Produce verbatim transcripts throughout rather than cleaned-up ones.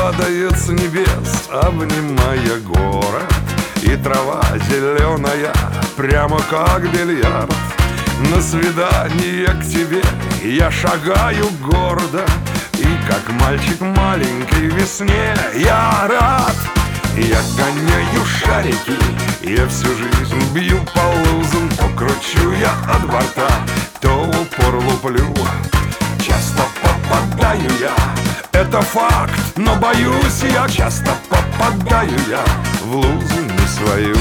падает с небес, обнимая город. И трава зеленая, прямо как бильярд. На свидание к тебе я шагаю гордо. И как мальчик маленький в весне я рад. Я гоняю шарики, я всю жизнь бью по лузам. То кручу я от борта, то в упор луплю. Часто попадаю я, это факт, но боюсь я. Часто попадаю я в лузу не свою.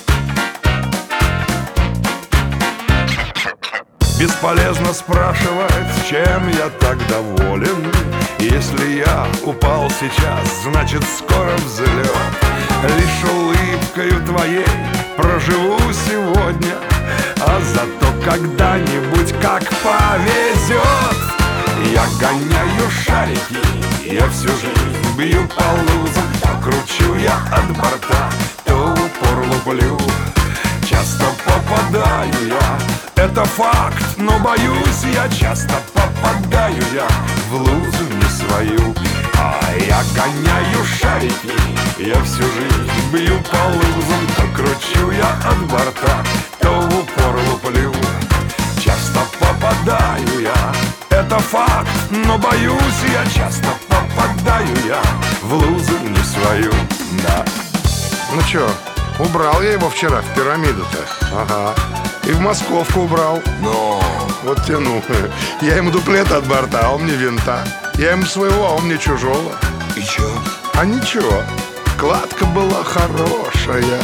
Бесполезно спрашивать, чем я так доволен. Если я упал сейчас, значит скоро взлет. Лишь улыбкою твоей проживу сегодня, а зато когда-нибудь как повезет. Я гоняю шарики, я всю жизнь бью по лузам. То кручу я от борта, то в упор луплю. Часто попадаю я, это факт, но боюсь я. Часто попадаю я в лузу не свою. А я гоняю шарики, я всю жизнь бью по лузам. То кручу я от борта, то в упор луплю. Часто попадаю я, это факт, но боюсь я. Часто попадаю я в лузу не свою. Да. Ну чё, убрал я его вчера в пирамиду-то. Ага. И в московку убрал. Но вот тяну. Я ему дуплет от борта, а он мне винта. Я ему своего, а он мне чужого. и чё? А ничего, кладка была хорошая.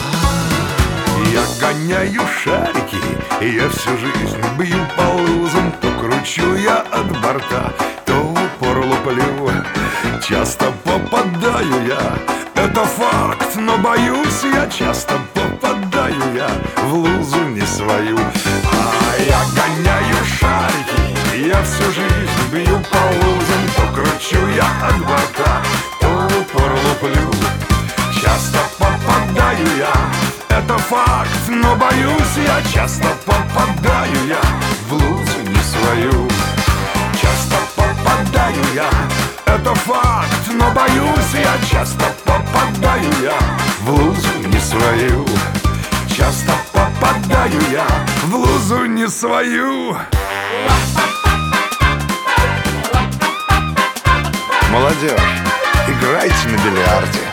Я гоняю шарики, я всю жизнь бью по лузам. То кручу я от борта, то в упор луплю. Часто попадаю я, это факт, но боюсь я. Часто попадаю я в лузу не свою. А я гоняю шарики, я всю жизнь бью по лузам. То кручу я от борта, то в упор луплю. Часто попадаю я, это факт, но боюсь я. Часто попадаю я в лузу не свою. Часто попадаю я, это факт, но боюсь я. Часто попадаю я в лузу не свою. Часто попадаю я в лузу не свою. Молодежь, играйте на бильярде.